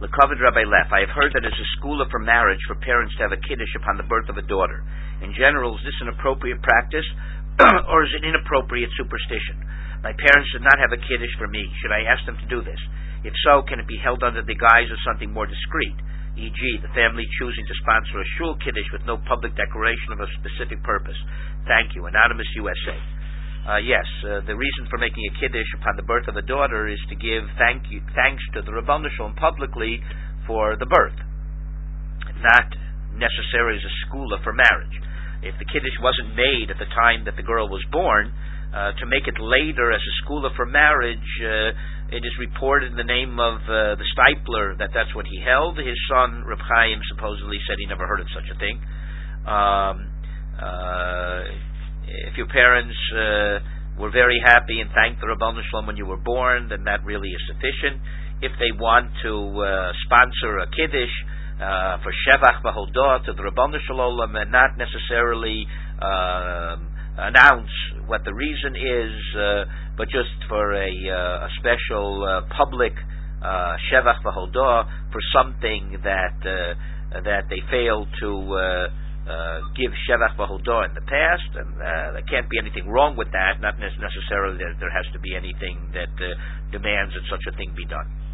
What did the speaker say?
Lekavod Rabbi Leff, I have heard that it's a skula for marriage for parents to have a kiddush upon the birth of a daughter. In general, is this an appropriate practice, or is it inappropriate superstition? My parents did not have a kiddush for me. Should I ask them to do this? If so, can it be held under the guise of something more discreet, e.g., the family choosing to sponsor a shul kiddush with no public declaration of a specific purpose? Thank you. Anonymous USA. Yes, the reason for making a kiddush upon the birth of a daughter is to give thanks to the Rabbanu Shalom publicly for the birth, not necessarily as a skula for marriage. If the kiddush wasn't made at the time that the girl was born, to make it later as a skula for marriage, it is reported in the name of the Steipler that that's what he held. His son Reb Chaim supposedly said he never heard of such a thing. If your parents were very happy and thanked the Rabbanu Shalom when you were born, then that really is sufficient. If they want to sponsor a kiddush for Shevach V'Hodah to the Rabbanu Shalom and not necessarily announce what the reason is, but just for a special public Shevach V'Hodah for something that they failed to give Shevach V'Hodah in the past, and there can't be anything wrong with that, not necessarily that there has to be anything that demands that such a thing be done.